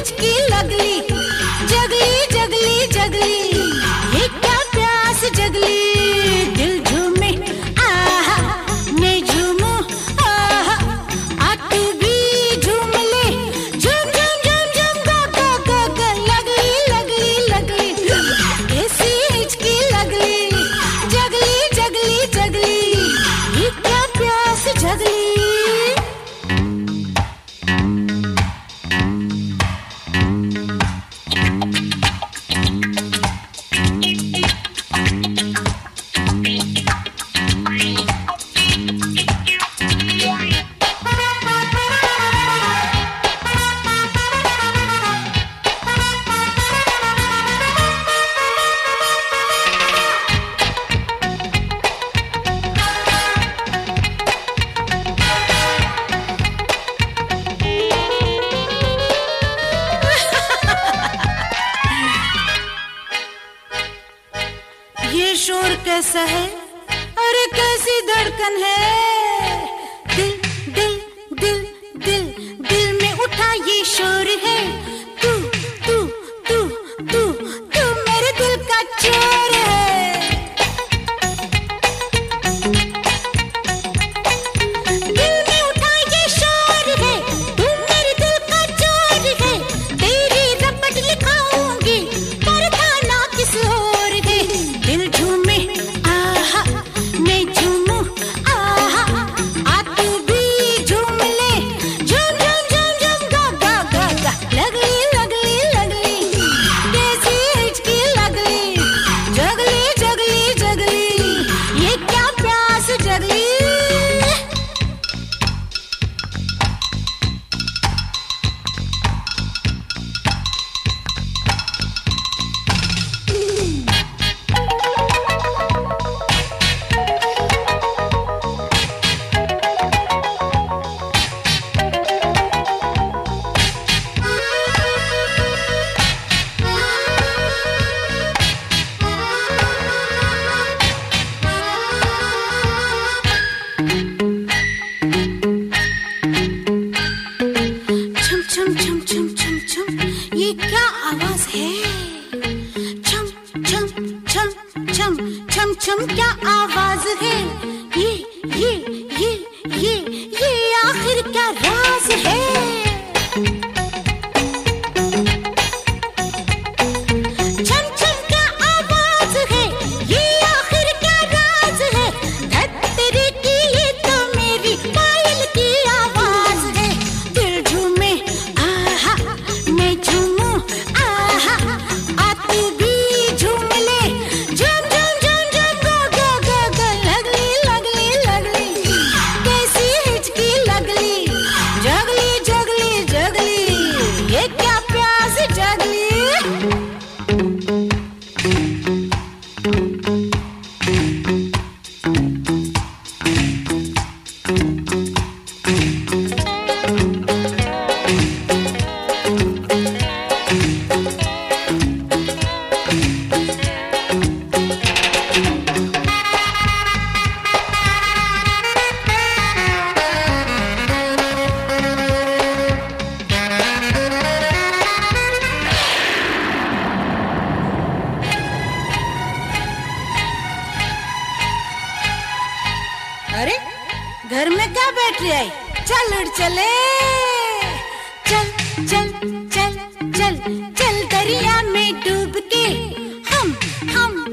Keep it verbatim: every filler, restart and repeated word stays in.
हिचकी लगली, जगली जगली जगली, ये क्या प्यास जगली। दिल झूमे आहा मैं झूमूं आहा, आ तू भी झूम ले, झूम झूम झूम झूम गा गा गा गा। लगली लगली लगली, ऐसी हिचकी लगली, जगली जगली जगली, ये क्या प्यास जगली। ये शोर कैसा है, अरे कैसी धड़कन है। दिल दिल दिल दिल दिल में उठा ये शोर है। तू तू तू तू तू मेरे दिल का चोर है। दिल में उठा ये शोर है, तू मेरे दिल का चोर है। तेरी रपट लिखाऊंगी पर थाना किस और है। दिल झूमे आहा मैं झूमूं आहा, आ तू भी झूम ले, झूम झूम झूम झूम गा गा गा गा। लगली लगली लगली, कैसी हिचकी लगली, जगली जगली जगली, ये क्या प्यास जगली। छम छम छम छम छम छम, ये क्या आवाज है। छम छम छम छम छम छम क्या आवाज है। ये ये ये ये ये आखिर क्या राज है। छम छम क्या आवाज है, ये आखिर क्या राज है। धत्तरी की ये तो मेरी पायल की आवाज है। दिल झूमे आहा मैं झूमूं आहा, आ तू भी झूम ले, झूम झूम झूम झूम गा गा गा गा। लगली लगली लगली, कैसी हिचकी लगली, जगली जगली जगली, ये क्या प्यास जगली। अरे घर में क्या बैटरी आई, चल उठ चले। चल चल चल चल चल दरिया में डूब के हम हम